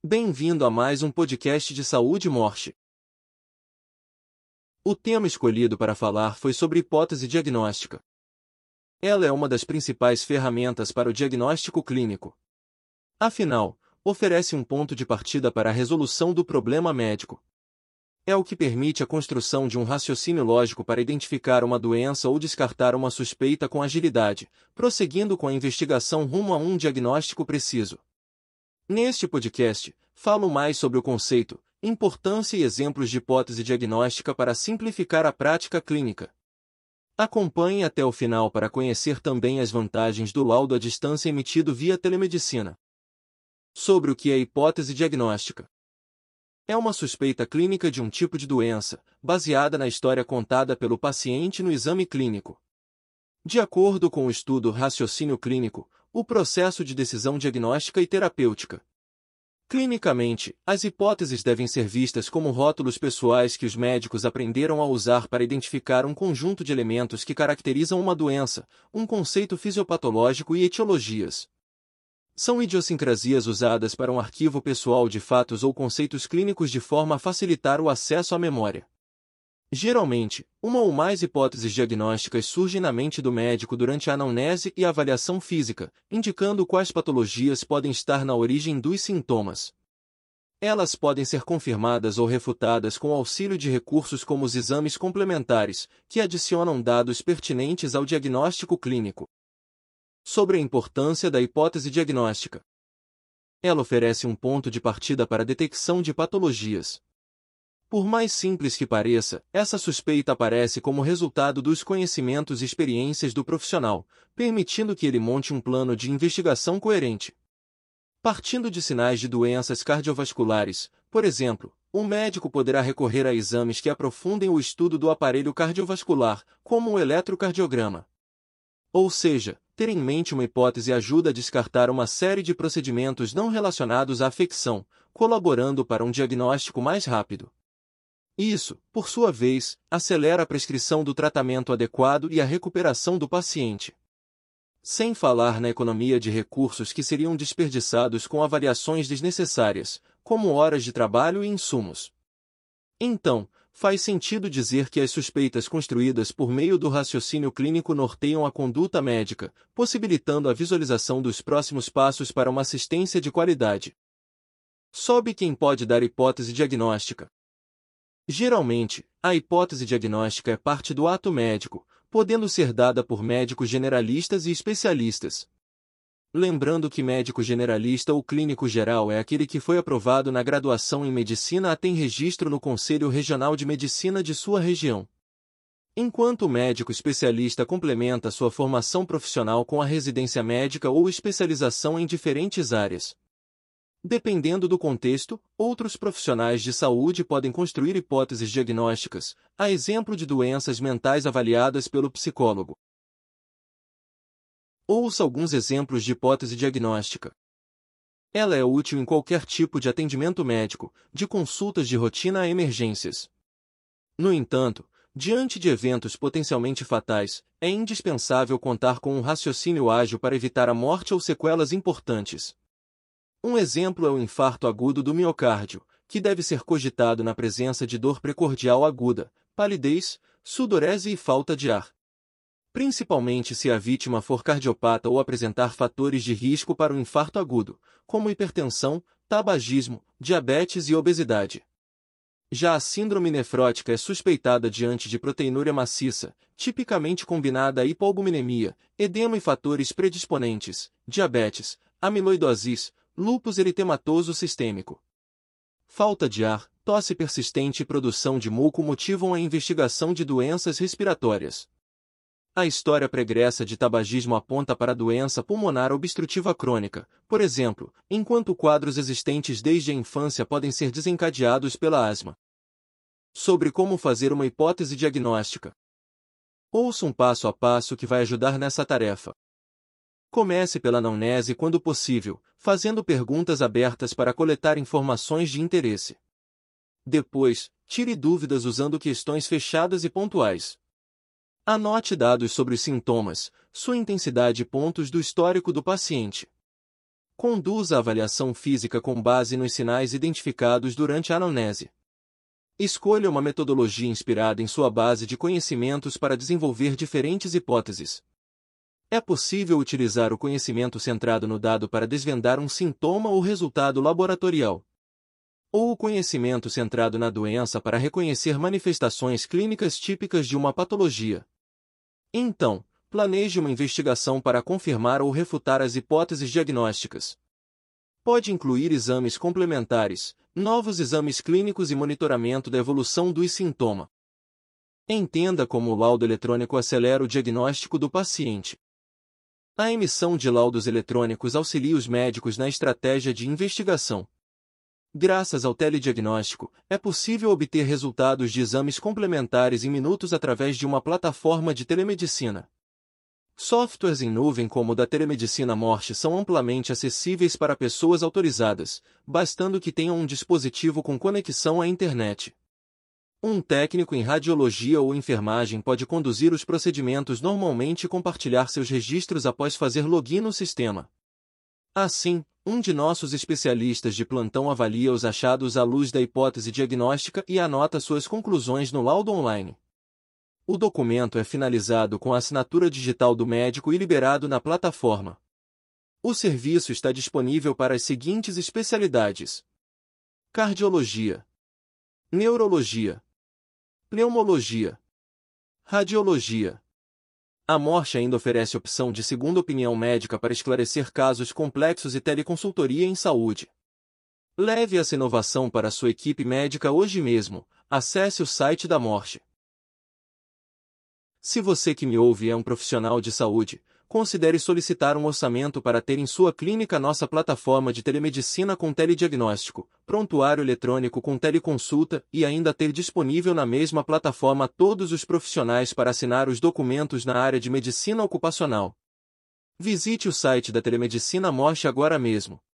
Bem-vindo a mais um podcast de saúde e morte. O tema escolhido para falar foi sobre hipótese diagnóstica. Ela é uma das principais ferramentas para o diagnóstico clínico. Afinal, oferece um ponto de partida para a resolução do problema médico. É o que permite a construção de um raciocínio lógico para identificar uma doença ou descartar uma suspeita com agilidade, prosseguindo com a investigação rumo a um diagnóstico preciso. Neste podcast, falo mais sobre o conceito, importância e exemplos de hipótese diagnóstica para simplificar a prática clínica. Acompanhe até o final para conhecer também as vantagens do laudo à distância emitido via telemedicina. Sobre o que é hipótese diagnóstica. É uma suspeita clínica de um tipo de doença, baseada na história contada pelo paciente no exame clínico. De acordo com o estudo Raciocínio Clínico, o processo de decisão diagnóstica e terapêutica. Clinicamente, as hipóteses devem ser vistas como rótulos pessoais que os médicos aprenderam a usar para identificar um conjunto de elementos que caracterizam uma doença, um conceito fisiopatológico e etiologias. São idiosincrasias usadas para um arquivo pessoal de fatos ou conceitos clínicos de forma a facilitar o acesso à memória. Geralmente, uma ou mais hipóteses diagnósticas surgem na mente do médico durante a anamnese e a avaliação física, indicando quais patologias podem estar na origem dos sintomas. Elas podem ser confirmadas ou refutadas com o auxílio de recursos como os exames complementares, que adicionam dados pertinentes ao diagnóstico clínico. Sobre a importância da hipótese diagnóstica. Ela oferece um ponto de partida para a detecção de patologias. Por mais simples que pareça, essa suspeita aparece como resultado dos conhecimentos e experiências do profissional, permitindo que ele monte um plano de investigação coerente. Partindo de sinais de doenças cardiovasculares, por exemplo, um médico poderá recorrer a exames que aprofundem o estudo do aparelho cardiovascular, como o eletrocardiograma. Ou seja, ter em mente uma hipótese ajuda a descartar uma série de procedimentos não relacionados à afecção, colaborando para um diagnóstico mais rápido. Isso, por sua vez, acelera a prescrição do tratamento adequado e a recuperação do paciente. Sem falar na economia de recursos que seriam desperdiçados com avaliações desnecessárias, como horas de trabalho e insumos. Então, faz sentido dizer que as suspeitas construídas por meio do raciocínio clínico norteiam a conduta médica, possibilitando a visualização dos próximos passos para uma assistência de qualidade. Sobe quem pode dar hipótese diagnóstica. Geralmente, a hipótese diagnóstica é parte do ato médico, podendo ser dada por médicos generalistas e especialistas. Lembrando que médico generalista ou clínico geral é aquele que foi aprovado na graduação em medicina e tem registro no Conselho Regional de Medicina de sua região. Enquanto o médico especialista complementa sua formação profissional com a residência médica ou especialização em diferentes áreas. Dependendo do contexto, outros profissionais de saúde podem construir hipóteses diagnósticas, a exemplo de doenças mentais avaliadas pelo psicólogo. Ouça alguns exemplos de hipótese diagnóstica. Ela é útil em qualquer tipo de atendimento médico, de consultas de rotina a emergências. No entanto, diante de eventos potencialmente fatais, é indispensável contar com um raciocínio ágil para evitar a morte ou sequelas importantes. Um exemplo é o infarto agudo do miocárdio, que deve ser cogitado na presença de dor precordial aguda, palidez, sudorese e falta de ar. Principalmente se a vítima for cardiopata ou apresentar fatores de risco para o infarto agudo, como hipertensão, tabagismo, diabetes e obesidade. Já a síndrome nefrótica é suspeitada diante de proteinúria maciça, tipicamente combinada a hipoalbuminemia, edema e fatores predisponentes, diabetes, amiloidose, lúpus eritematoso sistêmico. Falta de ar, tosse persistente e produção de muco motivam a investigação de doenças respiratórias. A história pregressa de tabagismo aponta para a doença pulmonar obstrutiva crônica, por exemplo, enquanto quadros existentes desde a infância podem ser desencadeados pela asma. Sobre como fazer uma hipótese diagnóstica. Ouça um passo a passo que vai ajudar nessa tarefa. Comece pela anamnese quando possível, fazendo perguntas abertas para coletar informações de interesse. Depois, tire dúvidas usando questões fechadas e pontuais. Anote dados sobre os sintomas, sua intensidade e pontos do histórico do paciente. Conduza a avaliação física com base nos sinais identificados durante a anamnese. Escolha uma metodologia inspirada em sua base de conhecimentos para desenvolver diferentes hipóteses. É possível utilizar o conhecimento centrado no dado para desvendar um sintoma ou resultado laboratorial, ou o conhecimento centrado na doença para reconhecer manifestações clínicas típicas de uma patologia. Então, planeje uma investigação para confirmar ou refutar as hipóteses diagnósticas. Pode incluir exames complementares, novos exames clínicos e monitoramento da evolução dos sintomas. Entenda como o laudo eletrônico acelera o diagnóstico do paciente. A emissão de laudos eletrônicos auxilia os médicos na estratégia de investigação. Graças ao telediagnóstico, é possível obter resultados de exames complementares em minutos através de uma plataforma de telemedicina. Softwares em nuvem como o da Telemedicina Morte são amplamente acessíveis para pessoas autorizadas, bastando que tenham um dispositivo com conexão à internet. Um técnico em radiologia ou enfermagem pode conduzir os procedimentos normalmente e compartilhar seus registros após fazer login no sistema. Assim, um de nossos especialistas de plantão avalia os achados à luz da hipótese diagnóstica e anota suas conclusões no laudo online. O documento é finalizado com a assinatura digital do médico e liberado na plataforma. O serviço está disponível para as seguintes especialidades: cardiologia, neurologia, pneumologia, radiologia. A Morte ainda oferece opção de segunda opinião médica para esclarecer casos complexos e teleconsultoria em saúde. Leve essa inovação para a sua equipe médica hoje mesmo. Acesse o site da Morte. Se você que me ouve é um profissional de saúde, considere solicitar um orçamento para ter em sua clínica nossa plataforma de telemedicina com telediagnóstico, prontuário eletrônico com teleconsulta e ainda ter disponível na mesma plataforma todos os profissionais para assinar os documentos na área de medicina ocupacional. Visite o site da Telemedicina Morte agora mesmo.